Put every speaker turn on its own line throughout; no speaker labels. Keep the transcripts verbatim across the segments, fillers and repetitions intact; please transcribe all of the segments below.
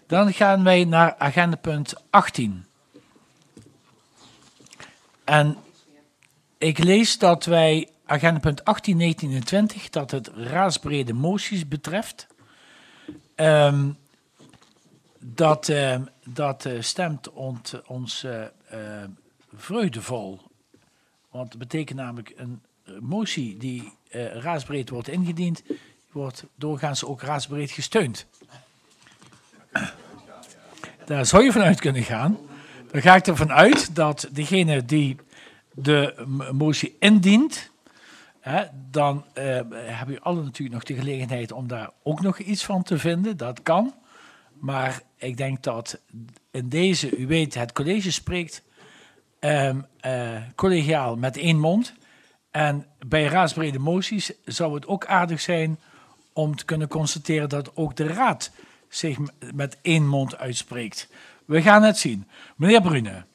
Dan gaan wij naar agendapunt achttien. En ik lees dat wij agendapunt achttien, negentien en twintig, dat het raadsbrede moties betreft. Um, dat uh, dat uh, stemt ont, ons uh, uh, vreugdevol. Want het betekent namelijk een motie die uh, raadsbreed wordt ingediend, wordt doorgaans ook raadsbreed gesteund. Daar zou je vanuit kunnen gaan. Dan ga ik ervan uit dat degene die de motie indient, hè, dan uh, hebben u allen natuurlijk nog de gelegenheid om daar ook nog iets van te vinden. Dat kan. Maar ik denk dat in deze, u weet, het college spreekt um, uh, collegiaal met één mond. En bij raadsbrede moties zou het ook aardig zijn om te kunnen constateren dat ook de raad zich met één mond uitspreekt. We gaan het zien. Meneer Brune.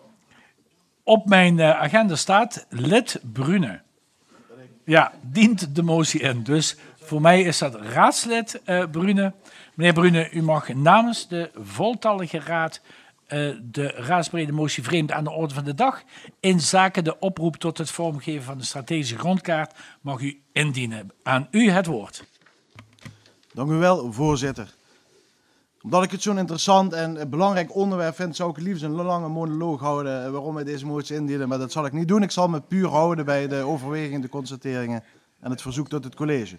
Op mijn uh, agenda staat lid Brune. Ja, dient de motie in. Dus voor mij is dat raadslid uh, Brune. Meneer Brune, u mag namens de voltallige raad uh, de raadsbrede motie vreemd aan de orde van de dag in zaken de oproep tot het vormgeven van de strategische grondkaart mag u indienen. Aan u het woord.
Dank u wel, voorzitter. Omdat ik het zo'n interessant en belangrijk onderwerp vind, zou ik het liefst een lange monoloog houden waarom wij deze motie indienen. Maar dat zal ik niet doen. Ik zal me puur houden bij de overwegingen, de constateringen en het verzoek tot het college.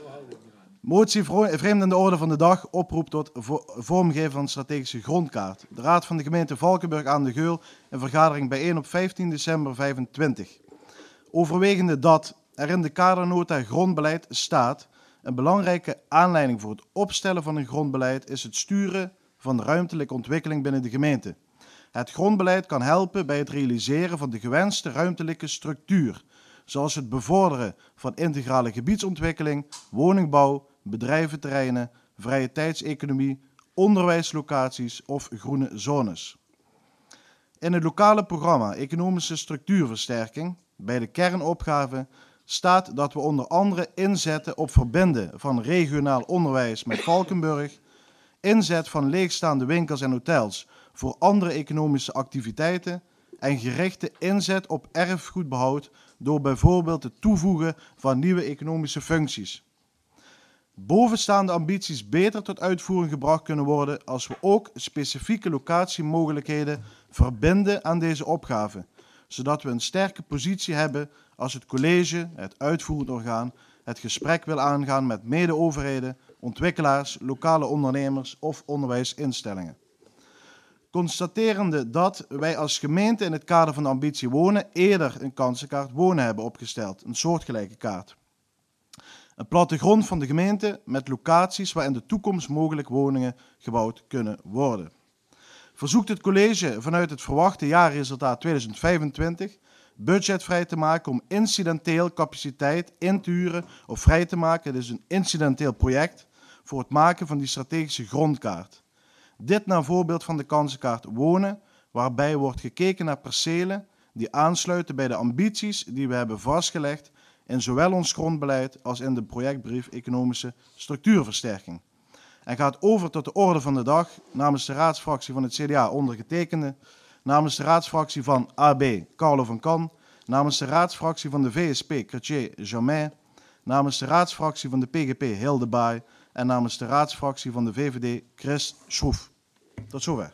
Motie vreemd aan de orde van de dag, oproep tot vormgeven van strategische grondkaart. De Raad van de gemeente Valkenburg aan de Geul, een vergadering bijeen op vijftien december vijfentwintig. Overwegende dat er in de kadernota grondbeleid staat: een belangrijke aanleiding voor het opstellen van een grondbeleid is het sturen van de ruimtelijke ontwikkeling binnen de gemeente. Het grondbeleid kan helpen bij het realiseren van de gewenste ruimtelijke structuur, zoals het bevorderen van integrale gebiedsontwikkeling, woningbouw, bedrijventerreinen, vrije tijdseconomie, onderwijslocaties of groene zones. In het lokale programma Economische Structuurversterking, bij de kernopgave, staat dat we onder andere inzetten op verbinden van regionaal onderwijs met Valkenburg, inzet van leegstaande winkels en hotels voor andere economische activiteiten en gerichte inzet op erfgoedbehoud door bijvoorbeeld het toevoegen van nieuwe economische functies. Bovenstaande ambities beter tot uitvoering gebracht kunnen worden als we ook specifieke locatiemogelijkheden verbinden aan deze opgave, zodat we een sterke positie hebben als het college, het uitvoerend orgaan, het gesprek wil aangaan met mede-overheden, ontwikkelaars, lokale ondernemers of onderwijsinstellingen. Constaterende dat wij als gemeente in het kader van de ambitie wonen eerder een kansenkaart wonen hebben opgesteld, een soortgelijke kaart. Een plattegrond van de gemeente met locaties waar in de toekomst mogelijk woningen gebouwd kunnen worden. Verzoekt het college vanuit het verwachte jaarresultaat tweeduizend vijfentwintig budget vrij te maken om incidenteel capaciteit in te huren of vrij te maken. Dit is een incidenteel project voor het maken van die strategische grondkaart. Dit naar voorbeeld van de kansenkaart wonen, waarbij wordt gekeken naar percelen die aansluiten bij de ambities die we hebben vastgelegd in zowel ons grondbeleid als in de projectbrief Economische Structuurversterking. En gaat over tot de orde van de dag namens de raadsfractie van het C D A ondergetekende, namens de raadsfractie van A B Carlo van Kan, namens de raadsfractie van de V S P Cartier Jamais, namens de raadsfractie van de P G P Hilde Baai en namens de raadsfractie van de V V D Chris Schroef. Tot zover.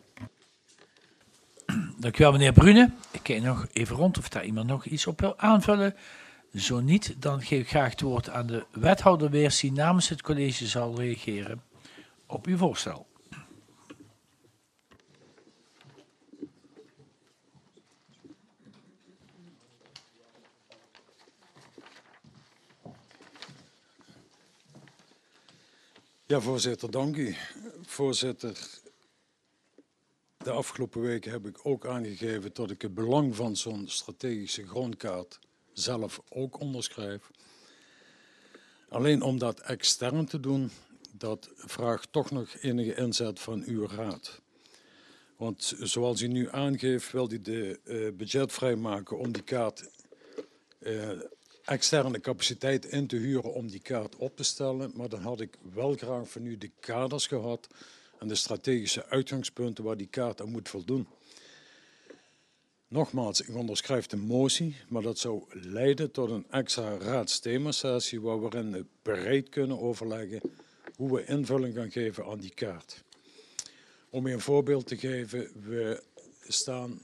Dank u wel, meneer Brune. Ik kijk nog even rond of daar iemand nog iets op wil aanvullen. Zo niet, dan geef ik graag het woord aan de wethouder Weers die namens het college zal reageren op uw voorstel.
Ja, voorzitter, dank u. Voorzitter, de afgelopen weken heb ik ook aangegeven dat ik het belang van zo'n strategische grondkaart zelf ook onderschrijf. Alleen om dat extern te doen, dat vraagt toch nog enige inzet van uw raad. Want zoals u nu aangeeft, wil u de uh, budget vrijmaken om die kaart, uh, externe capaciteit in te huren om die kaart op te stellen. Maar dan had ik wel graag van u de kaders gehad en de strategische uitgangspunten waar die kaart aan moet voldoen. Nogmaals, ik onderschrijf de motie, maar dat zou leiden tot een extra raadsthemasessie waarin we breed kunnen overleggen hoe we invulling gaan geven aan die kaart. Om je een voorbeeld te geven, we staan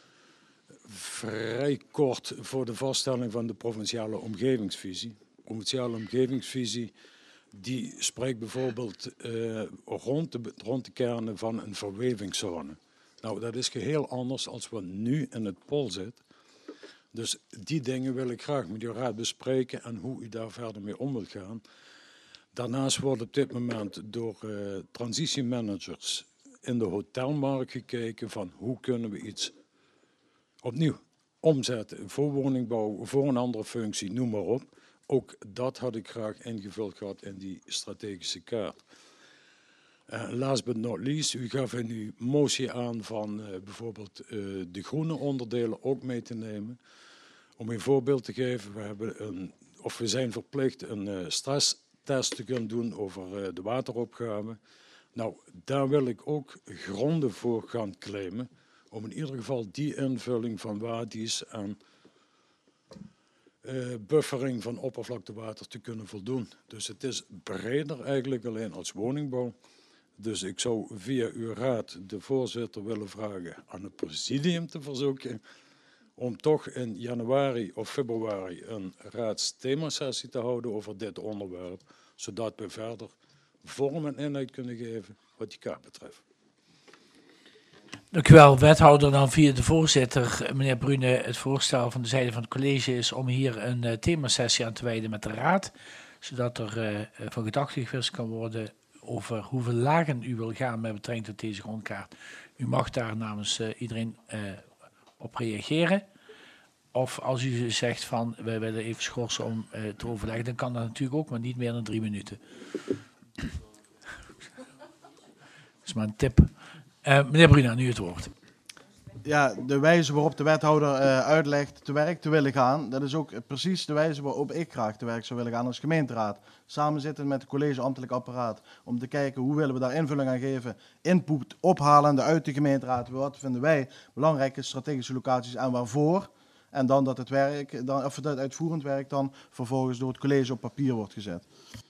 vrij kort voor de vaststelling van de provinciale omgevingsvisie. De provinciale omgevingsvisie die spreekt bijvoorbeeld uh, rond, de, rond de kernen van een verwevingszone. Nou, dat is geheel anders dan wat nu in het P O L zit. Dus die dingen wil ik graag met uw raad bespreken en hoe u daar verder mee om wilt gaan. Daarnaast wordt op dit moment door uh, transitiemanagers in de hotelmarkt gekeken van hoe kunnen we iets opnieuw omzetten voor woningbouw, voor een andere functie, noem maar op. Ook dat had ik graag ingevuld gehad in die strategische kaart. Uh, last but not least, u gaf in uw motie aan van uh, bijvoorbeeld uh, de groene onderdelen ook mee te nemen. Om een voorbeeld te geven, we, hebben een, of we zijn verplicht een uh, stresstest te gaan doen over uh, de wateropgave. Nou, daar wil ik ook gronden voor gaan claimen, om in ieder geval die invulling van wadi's en uh, buffering van oppervlaktewater te kunnen voldoen. Dus het is breder eigenlijk alleen als woningbouw. Dus ik zou via uw raad de voorzitter willen vragen aan het presidium te verzoeken om toch in januari of februari een raadsthemasessie te houden over dit onderwerp, zodat we verder vorm en inhoud kunnen geven wat die kaart betreft.
Dank u wel, wethouder. Dan via de voorzitter, meneer Brune, het voorstel van de zijde van het college is om hier een uh, themasessie aan te wijden met de raad, zodat er uh, van gedachten gewisseld kan worden over hoeveel lagen u wil gaan met betrekking tot deze grondkaart. U mag daar namens uh, iedereen uh, op reageren. Of als u zegt van, wij willen even schorsen om uh, te overleggen, dan kan dat natuurlijk ook, maar niet meer dan drie minuten. Dat is maar een tip. Uh, meneer Bruna, nu het woord.
Ja, de wijze waarop de wethouder uh, uitlegt te werk te willen gaan, dat is ook precies de wijze waarop ik graag te werk zou willen gaan als gemeenteraad. Samen zitten met het college ambtelijk apparaat om te kijken hoe willen we daar invulling aan geven, input ophalen uit de gemeenteraad. Wat vinden wij belangrijke strategische locaties en waarvoor? En dan dat het werk, dan, of dat uitvoerend werk dan vervolgens door het college op papier wordt gezet.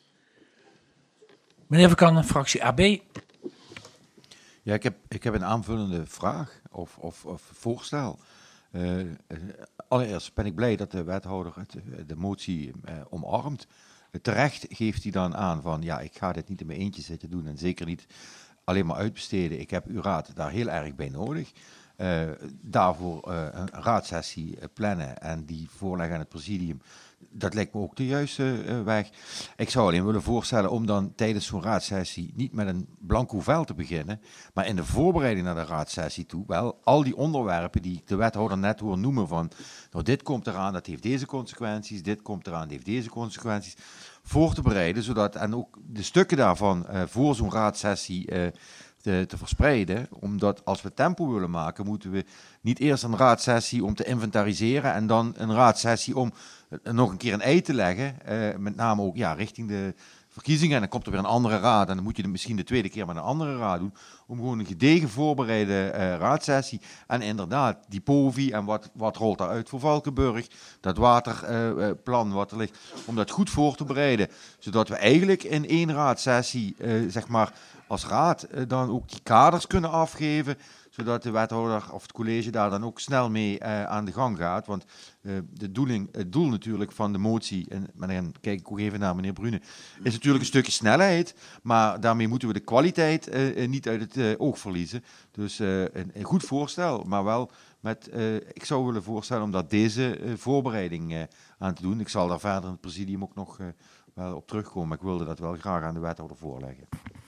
Meneer Verkan, fractie A B.
Ja, ik heb, ik heb een aanvullende vraag of, of, of voorstel. Uh, allereerst ben ik blij dat de wethouder het, de motie uh, omarmt. Uh, terecht geeft hij dan aan van, ja, ik ga dit niet in mijn eentje zitten doen en zeker niet alleen maar uitbesteden. Ik heb uw raad daar heel erg bij nodig. Uh, daarvoor uh, een raadsessie uh, plannen en die voorleggen aan het presidium. Dat lijkt me ook de juiste uh, weg. Ik zou alleen willen voorstellen om dan tijdens zo'n raadsessie niet met een blanco vel te beginnen, maar in de voorbereiding naar de raadsessie toe wel al die onderwerpen die ik de wethouder net hoor noemen van, nou dit komt eraan, dat heeft deze consequenties, dit komt eraan, dat heeft deze consequenties, voor te bereiden, zodat en ook de stukken daarvan uh, voor zo'n raadsessie uh, Te, te verspreiden, omdat als we tempo willen maken, moeten we niet eerst een raadsessie om te inventariseren en dan een raadsessie om uh, nog een keer een ei te leggen, uh, met name ook ja, richting de verkiezingen. En dan komt er weer een andere raad en dan moet je het misschien de tweede keer met een andere raad doen, om gewoon een gedegen voorbereide uh, raadsessie. En inderdaad, die P O V I en wat, wat rolt daaruit voor Valkenburg, dat waterplan uh, wat er ligt, om dat goed voor te bereiden, zodat we eigenlijk in één raadsessie, uh, zeg maar, als raad uh, dan ook die kaders kunnen afgeven, zodat de wethouder of het college daar dan ook snel mee uh, aan de gang gaat. Want uh, de doeling, het doel natuurlijk van de motie, en, en dan kijk ik ook even naar meneer Brune, is natuurlijk een stukje snelheid, maar daarmee moeten we de kwaliteit uh, niet uit het uh, oog verliezen. Dus uh, een, een goed voorstel, maar wel met, uh, ik zou willen voorstellen om daar deze uh, voorbereiding uh, aan te doen. Ik zal daar verder in het presidium ook nog uh, wel op terugkomen, maar ik wilde dat wel graag aan de wethouder voorleggen.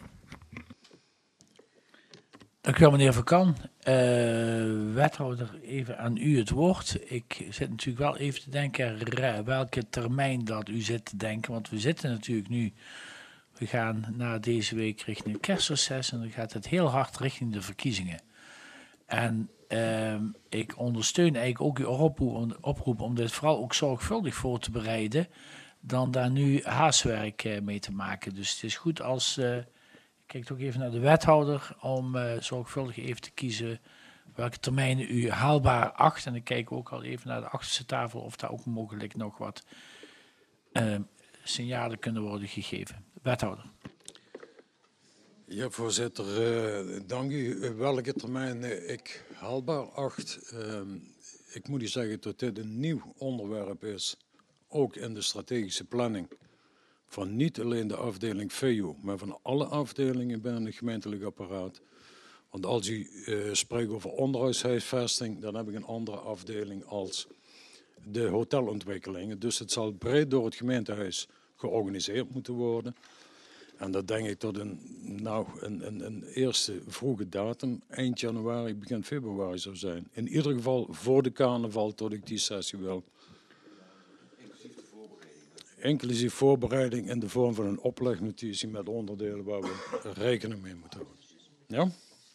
Dank u wel, meneer Verkan. Uh, wethouder, even aan u het woord. Ik zit natuurlijk wel even te denken welke termijn dat u zit te denken. Want we zitten natuurlijk nu, we gaan na deze week richting het kerstreces en dan gaat het heel hard richting de verkiezingen. En uh, ik ondersteun eigenlijk ook uw oproep, oproep om dit vooral ook zorgvuldig voor te bereiden, dan daar nu haastwerk uh, mee te maken. Dus het is goed als... Uh, kijk ook even naar de wethouder om uh, zorgvuldig even te kiezen welke termijnen u haalbaar acht. En ik kijk ook al even naar de achterste tafel of daar ook mogelijk nog wat uh, signalen kunnen worden gegeven. Wethouder.
Ja, voorzitter, uh, dank u. Welke termijn uh, ik haalbaar acht. Uh, ik moet u zeggen dat dit een nieuw onderwerp is, ook in de strategische planning. Van niet alleen de afdeling V U, maar van alle afdelingen binnen het gemeentelijk apparaat. Want als u uh, spreekt over onderhoudshuisvesting, dan heb ik een andere afdeling als de hotelontwikkelingen. Dus het zal breed door het gemeentehuis georganiseerd moeten worden. En dat denk ik tot een, nou, een, een, een eerste vroege datum, eind januari, begin februari zou zijn. In ieder geval voor de carnaval tot ik die sessie wil. Inclusief de voorbereiding. Inclusief voorbereiding in de vorm van een oplegnotitie met onderdelen waar we rekening mee moeten houden. Ja?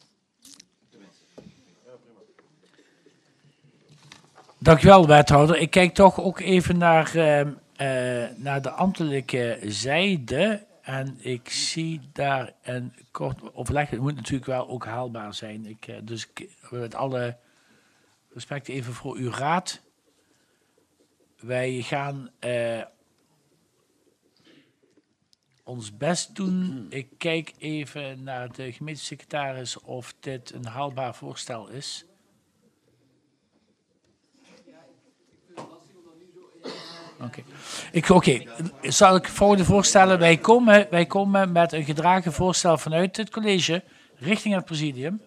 Dank u wel, wethouder. Ik kijk toch ook even naar, uh, uh, naar de ambtelijke zijde. En ik zie daar een kort overleg. Het moet natuurlijk wel ook haalbaar zijn. Ik, uh, dus ik, met alle respect even voor uw raad. Wij gaan uh, ons best doen. Ik kijk even naar de gemeentesecretaris of dit een haalbaar voorstel is. Oké, okay. okay. Zal ik volgende voorstellen? Wij komen, wij komen met een gedragen voorstel vanuit het college richting het presidium.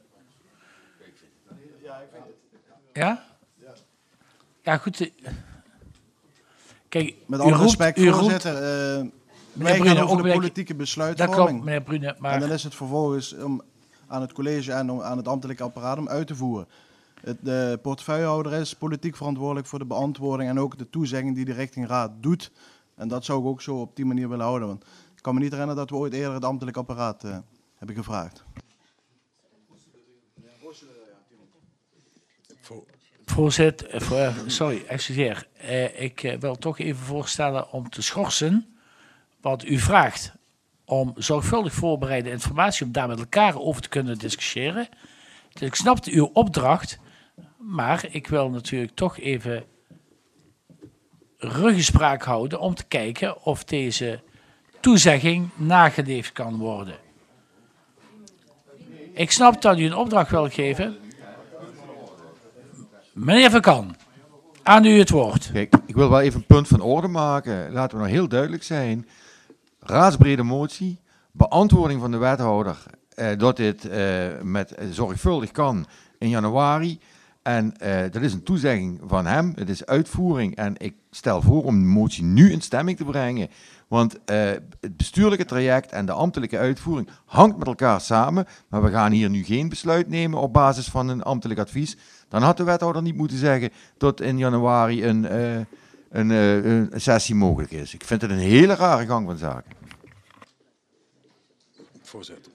Ja? Ja, goed. Kijk,
met alle respect,
roept,
voorzitter. Uh, wij gaan over de politieke besluitvorming.
Dat klopt, meneer Brune. Maar...
En dan is het vervolgens om aan het college en om, aan het ambtelijke apparaat om uit te voeren. Het, de portefeuillehouder is politiek verantwoordelijk voor de beantwoording en ook de toezegging die de richtingraad doet. En dat zou ik ook zo op die manier willen houden. Want ik kan me niet herinneren dat we ooit eerder het ambtelijk apparaat uh, hebben gevraagd.
Voorzitter, voor, sorry, excuseer. Uh, ik uh, wil toch even voorstellen om te schorsen wat u vraagt. Om zorgvuldig voorbereide informatie, om daar met elkaar over te kunnen discussiëren. Dus ik snapte uw opdracht, maar ik wil natuurlijk toch even ruggespraak houden om te kijken of deze toezegging nageleefd kan worden. Ik snap dat u een opdracht wilt geven. Meneer Van Kan, aan u het woord.
Kijk, ik wil wel even een punt van orde maken. Laten we nou heel duidelijk zijn. Raadsbrede motie, beantwoording van de wethouder... Uh, dat dit uh, met uh, zorgvuldig kan in januari. En uh, dat is een toezegging van hem. Het is uitvoering. En ik stel voor om de motie nu in stemming te brengen. Want uh, het bestuurlijke traject en de ambtelijke uitvoering hangt met elkaar samen. Maar we gaan hier nu geen besluit nemen op basis van een ambtelijk advies. Dan had de wethouder niet moeten zeggen dat in januari een, uh, een, uh, een sessie mogelijk is. Ik vind het een hele rare gang van zaken.
Voorzitter.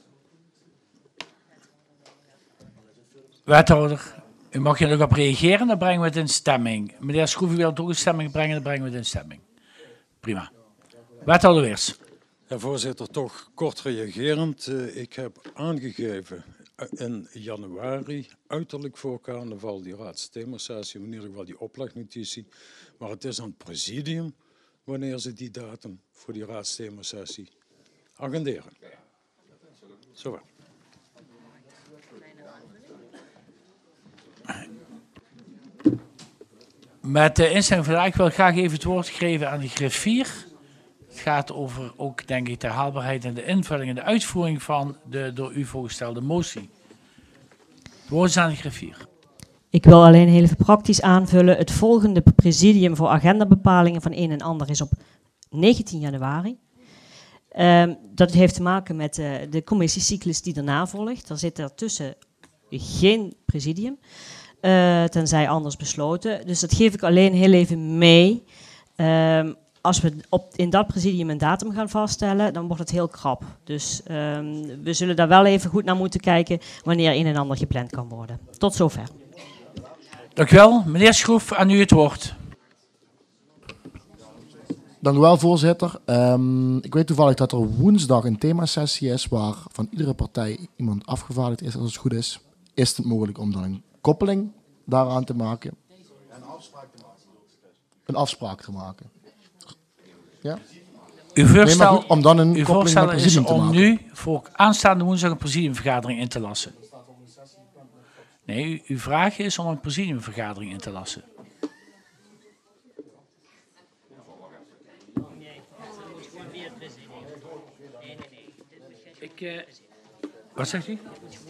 Wethouder, u mag je nog op reageren, dan brengen we het in stemming. Meneer Schroef, u wilt ook in stemming brengen, dan brengen we het in stemming. Prima. Wethouder Weers.
Ja, voorzitter, toch kort reagerend. Uh, ik heb aangegeven in januari, uiterlijk voor carnaval, die raadsthema-sessie, in ieder geval die oplegnotitie. Maar het is aan het presidium wanneer ze die datum voor die raadsthema-sessie agenderen. Zo.
Met de instelling vandaag, ik wil graag even het woord geven aan de griffier. Het gaat over ook, denk ik, de haalbaarheid en de invulling en de uitvoering van de door u voorgestelde motie. Het woord is aan de griffier.
Ik wil alleen heel even praktisch aanvullen. Het volgende presidium voor agendabepalingen van een en ander is op negentien januari. Um, dat heeft te maken met uh, de commissiecyclus die daarna volgt. Er zit ertussen geen presidium. Uh, tenzij anders besloten. Dus dat geef ik alleen heel even mee. Um, als we op, in dat presidium een datum gaan vaststellen, dan wordt het heel krap. Dus um, we zullen daar wel even goed naar moeten kijken wanneer een en ander gepland kan worden. Tot zover.
Dank u wel. Meneer Schroef, aan u het woord.
Dank u wel, voorzitter. Um, ik weet toevallig dat er woensdag een themasessie is waar van iedere partij iemand afgevaardigd is, als het goed is. Is het mogelijk om dan een koppeling daaraan te maken?
En een afspraak te maken.
Een afspraak te maken. Ja?
Uw voorstel,
nee, goed, om dan een
uw
koppeling
voorstel
met
is
presidium te
om
maken.
nu voor aanstaande woensdag een presidiumvergadering in te lassen. Nee, u, uw vraag is om een presidiumvergadering in te lassen. Ik, uh, wat zegt u?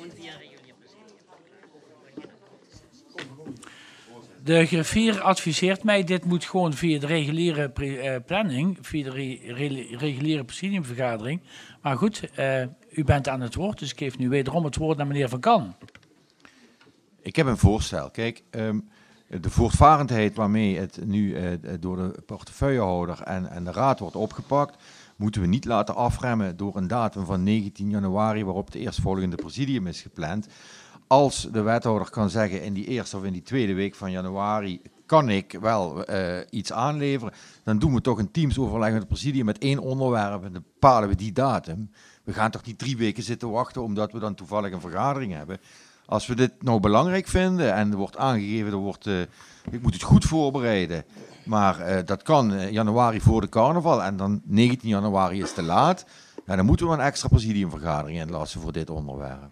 De griffier adviseert mij, dit moet gewoon via de reguliere uh, planning, via de re re reguliere presidiumvergadering. Maar goed, uh, u bent aan het woord, dus ik geef nu wederom het woord naar meneer Van Kan.
Ik heb een voorstel. Kijk, um, de voortvarendheid waarmee het nu uh, door de portefeuillehouder en, en de raad wordt opgepakt, moeten we niet laten afremmen door een datum van negentien januari waarop de eerstvolgende presidium is gepland. Als de wethouder kan zeggen in die eerste of in die tweede week van januari kan ik wel uh, iets aanleveren, dan doen we toch een teamsoverleg met het presidium met één onderwerp en dan bepalen we die datum. We gaan toch niet drie weken zitten wachten omdat we dan toevallig een vergadering hebben. Als we dit nou belangrijk vinden en er wordt aangegeven, er wordt, uh, ik moet het goed voorbereiden, maar uh, dat kan uh, januari voor de carnaval en dan negentien januari is te laat, ja, dan moeten we een extra presidiumvergadering inlassen voor dit onderwerp.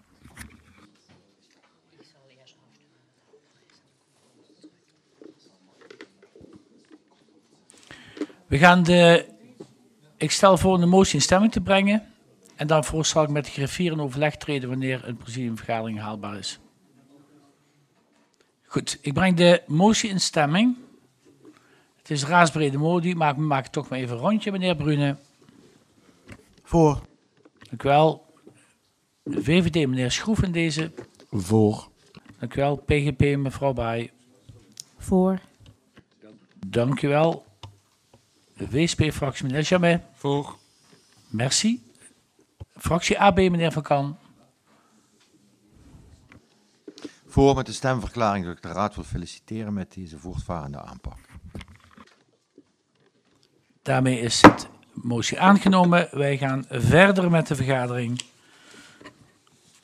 We gaan de, ik stel voor de motie in stemming te brengen. En daarvoor zal ik met de griffier in overleg treden wanneer een presidiumvergadering haalbaar is. Goed, ik breng de motie in stemming. Het is raadsbrede motie, maar we maken toch maar even een rondje, meneer Brune.
Voor.
Dank u wel. De V V D, meneer Schroef in deze.
Voor.
Dank u wel. P G P, mevrouw Baai.
Voor.
Dank u wel. De W S P-fractie, meneer Jamet.
Voor.
Merci. Fractie A B, meneer Van Kan.
Voor met de stemverklaring dat ik de raad wil feliciteren met deze voortvarende aanpak.
Daarmee is de motie aangenomen. Wij gaan verder met de vergadering.